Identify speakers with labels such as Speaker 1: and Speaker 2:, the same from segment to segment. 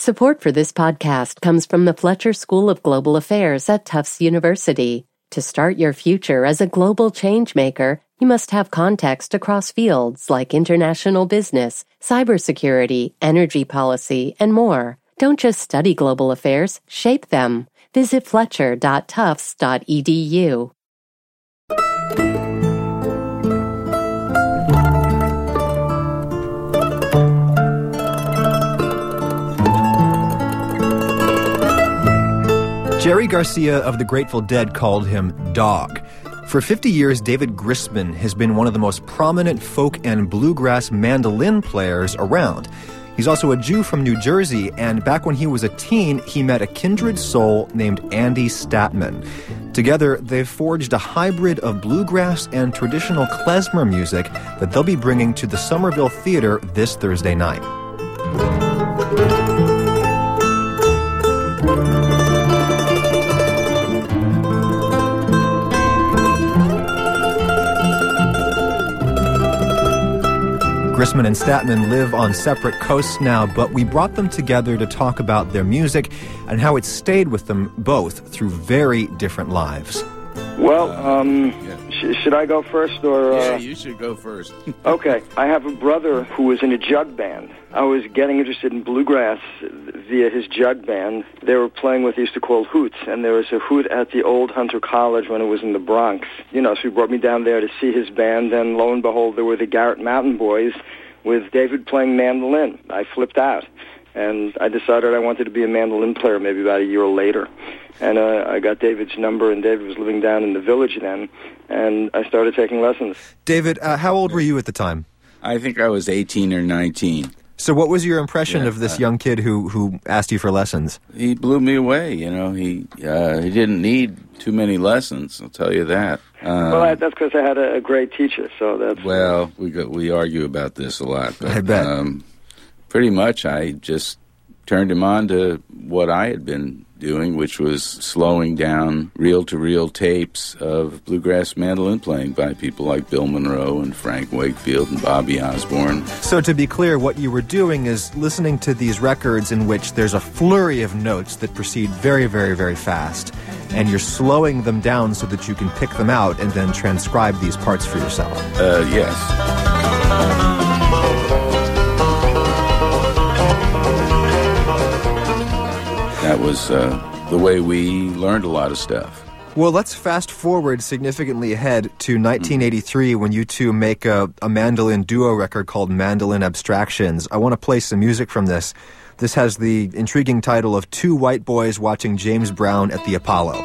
Speaker 1: Support for this podcast comes from the Fletcher School of Global Affairs at Tufts University. To start your future as a global changemaker, you must have context across fields like international business, cybersecurity, energy policy, and more. Don't just study global affairs, shape them. Visit fletcher.tufts.edu.
Speaker 2: Jerry Garcia of the Grateful Dead called him Dog. For 50 years, David Grisman has been one of the most prominent folk and bluegrass mandolin players around. He's also a Jew from New Jersey, and back when he was a teen, he met a kindred soul named Andy Statman. Together, they've forged a hybrid of bluegrass and traditional klezmer music that they'll be bringing to the Somerville Theater this Thursday night. Grisman and Statman live on separate coasts now, but we brought them together to talk about their music and how it stayed with them both through very different lives.
Speaker 3: Well, should I go first?
Speaker 4: Yeah, you should go first.
Speaker 3: Okay. I have a brother who was in a jug band. I was getting interested in bluegrass via his jug band. They were playing what they used to call hoots, and there was a hoot at the old Hunter College when it was in the Bronx. So he brought me down there to see his band, and lo and behold, there were the Garrett Mountain Boys with David playing mandolin. I flipped out, and I decided I wanted to be a mandolin player maybe about a year later. And I got David's number, and David was living down in the village then, and I started taking lessons.
Speaker 2: David, how old were you at the time?
Speaker 4: I think I was 18 or 19.
Speaker 2: So what was your impression of this young kid who asked you for lessons?
Speaker 4: He blew me away, He didn't need too many lessons, I'll tell you that.
Speaker 3: Well, that's because I had a great teacher, so that's...
Speaker 4: Well, we argue about this a lot, but
Speaker 2: I bet.
Speaker 4: Pretty much I just turned him on to what I had been doing, which was slowing down reel-to-reel tapes of bluegrass mandolin playing by people like Bill Monroe and Frank Wakefield and Bobby Osborne.
Speaker 2: So to be clear, what you were doing is listening to these records in which there's a flurry of notes that proceed very, very, very fast, and you're slowing them down so that you can pick them out and then transcribe these parts for yourself.
Speaker 4: Yes. That was the way we learned a lot of stuff.
Speaker 2: Well, let's fast forward significantly ahead to 1983 when you two make a mandolin duo record called Mandolin Abstractions. I want to play some music from this. This has the intriguing title of Two White Boys Watching James Brown at the Apollo.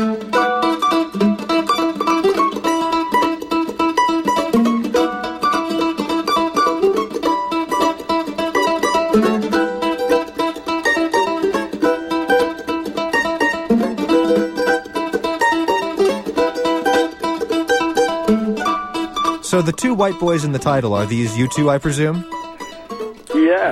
Speaker 2: So the two white boys in the title, are these you two, I presume?
Speaker 3: Yeah.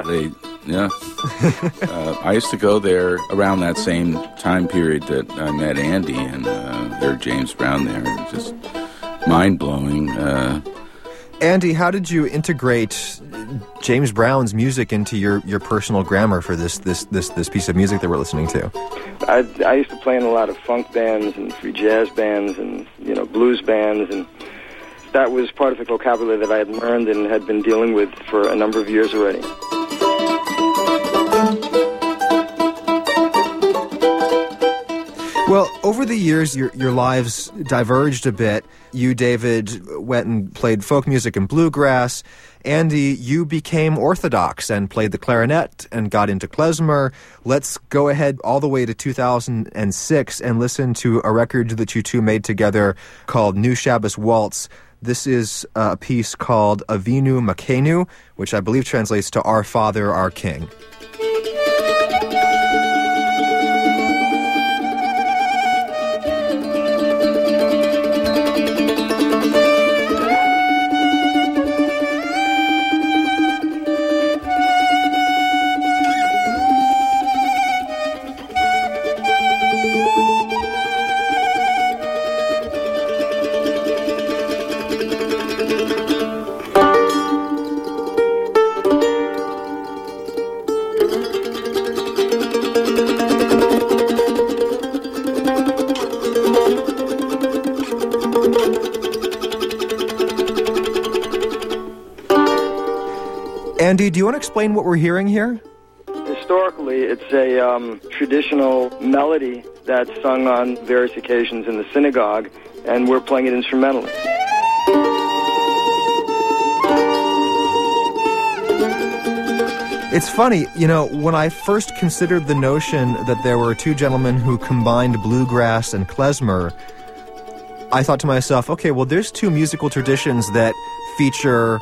Speaker 4: I used to go there around that same time period that I met Andy and heard James Brown there. It was just mind-blowing.
Speaker 2: Andy, how did you integrate James Brown's music into your personal grammar for this piece of music that we're listening to?
Speaker 3: I used to play in a lot of funk bands and free jazz bands and blues bands, and that was part of the vocabulary that I had learned and had been dealing with for a number of years already.
Speaker 2: Well, over the years, your lives diverged a bit. You, David, went and played folk music and bluegrass. Andy, you became Orthodox and played the clarinet and got into klezmer. Let's go ahead all the way to 2006 and listen to a record that you two made together called New Shabbos Waltz. This is a piece called Avinu Makenu, which I believe translates to Our Father, Our King. Andy, do you want to explain what we're hearing here?
Speaker 3: Historically, it's a traditional melody that's sung on various occasions in the synagogue, and we're playing it instrumentally.
Speaker 2: It's funny, when I first considered the notion that there were two gentlemen who combined bluegrass and klezmer, I thought to myself, okay, well, there's two musical traditions that feature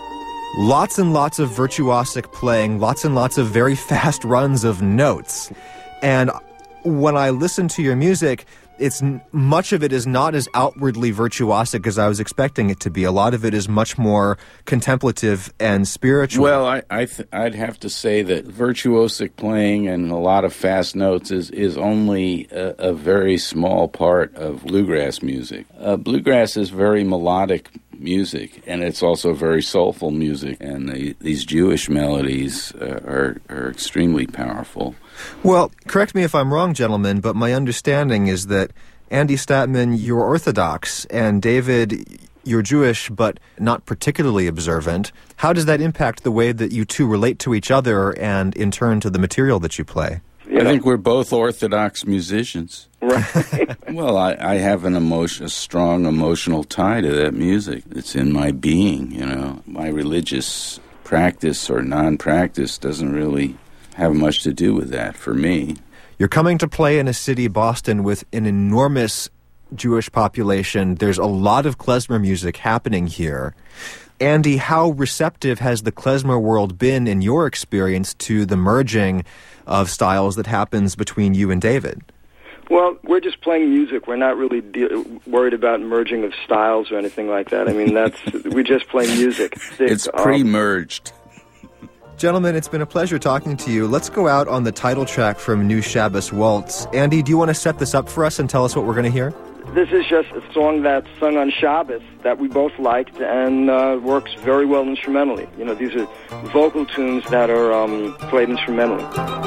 Speaker 2: lots and lots of virtuosic playing, lots and lots of very fast runs of notes. And when I listen to your music, much of it is not as outwardly virtuosic as I was expecting it to be. A lot of it is much more contemplative and spiritual.
Speaker 4: Well, I'd have to say that virtuosic playing and a lot of fast notes is only a very small part of bluegrass music. Bluegrass is very melodic music, and it's also very soulful music, and these Jewish melodies are extremely powerful.
Speaker 2: Well, correct me if I'm wrong, gentlemen, but my understanding is that Andy Statman, you're Orthodox, and David, you're Jewish, but not particularly observant. How does that impact the way that you two relate to each other and, in turn, to the material that you play?
Speaker 4: I think we're both Orthodox musicians.
Speaker 3: Right.
Speaker 4: Well, I have a strong emotional tie to that music. It's in my being, My religious practice or non-practice doesn't really have much to do with that for me.
Speaker 2: You're coming to play in a city, Boston, with an enormous Jewish population. There's a lot of klezmer music happening here. Andy, how receptive has the klezmer world been, in your experience, to the merging of styles that happens between you and David?
Speaker 3: Well, we're just playing music. We're not really worried about merging of styles or anything like that. I mean, we just play music.
Speaker 4: It's pre-merged.
Speaker 2: Gentlemen, it's been a pleasure talking to you. Let's go out on the title track from New Shabbos Waltz. Andy, do you want to set this up for us and tell us what we're going to hear?
Speaker 3: This is just a song that's sung on Shabbos that we both liked and works very well instrumentally. These are vocal tunes that are played instrumentally.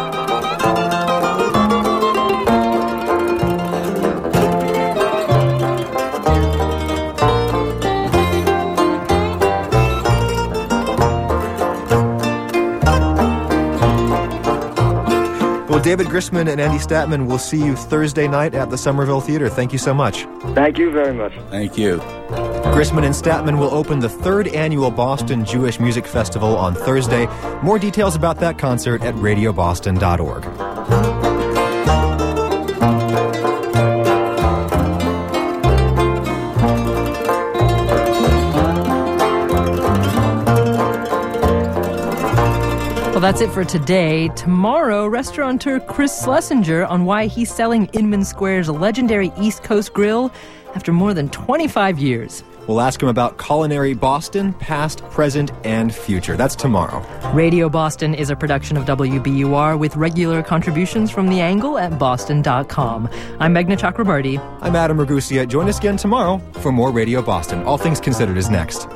Speaker 2: Well, David Grisman and Andy Statman, will see you Thursday night at the Somerville Theater. Thank you so much.
Speaker 3: Thank you very much.
Speaker 4: Thank you.
Speaker 2: Grisman and Statman will open the 3rd annual Boston Jewish Music Festival on Thursday. More details about that concert at radioboston.org.
Speaker 5: Well, that's it for today. Tomorrow, restaurateur Chris Schlesinger on why he's selling Inman Square's legendary East Coast grill after more than 25 years.
Speaker 2: We'll ask him about culinary Boston, past, present, and future. That's tomorrow.
Speaker 5: Radio Boston is a production of WBUR with regular contributions from The Angle at boston.com. I'm Meghna Chakrabarty.
Speaker 2: I'm Adam Ragusia. Join us again tomorrow for more Radio Boston. All Things Considered is next.